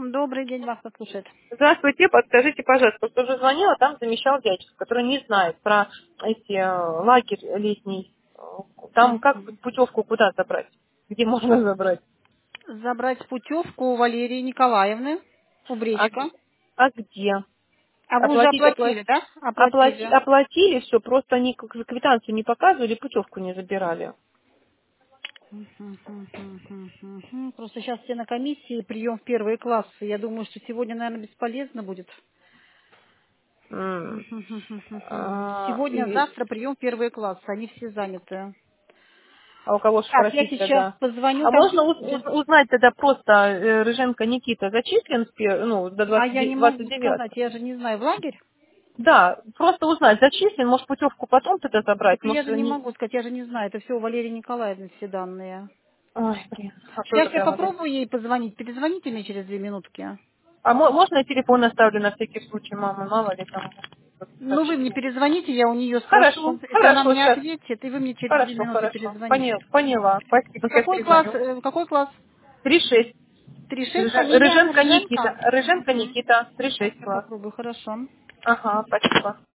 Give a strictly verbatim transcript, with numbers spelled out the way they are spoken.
Добрый день, вас послушает. Здравствуйте, подскажите, пожалуйста, кто же звонил, а там замещал дядечка, который не знает про эти э, лагерь летний. Э, Там как Мгм. путевку куда забрать? Где можно забрать? Забрать путевку у Валерии Николаевны, у А, Бречка. г- а где? А вы уже Оплатить, оплатили, оплатить. да? Оплати, Оплатили. оплатили все, просто они как квитанцию не показывали, путевку не забирали. Мгм, мгм, мгм, мгм. Просто сейчас все на комиссии, прием в первые классы. Я думаю, что сегодня, наверное, бесполезно будет. М. Мгм, мгм, мгм, мгм. А, Сегодня, и- завтра прием в первые классы. Они все заняты. а у кого же Так, я спросить сейчас тогда? позвоню А там. можно уз- уз- узнать тогда просто, э, Рыженко Никита зачислен с пе- ну, до А я не могу двадцать девятого? сказать, я же не знаю, в лагерь? Да, просто узнать, зачислен, может путевку потом тогда забрать, Так я может же не не... могу сказать, я же не знаю. Это все у Валерии Николаевны все данные. Ой, блин, а кто Сейчас я тогда говорит? попробую ей позвонить. Перезвоните мне через две минутки. А мо- можно я телефон оставлю на всякий случай, мама, мало ли там Ну, вы мне сообщение. перезвоните, я у нее спрошу. Хорошо, Если она хорошо, мне сейчас. ответит, и вы мне через две Хорошо, минуты хорошо. перезвоните. Поняла, поняла. Спасибо, сейчас Какой класс? перезвоню. э, Какой класс? Три шесть. Три шесть, Рыжен- фамилия Рыженко Никита. Рыженко? Рыженко Угу. Никита. Три Сейчас шесть я класс. попробую, хорошо. Ага, спасибо.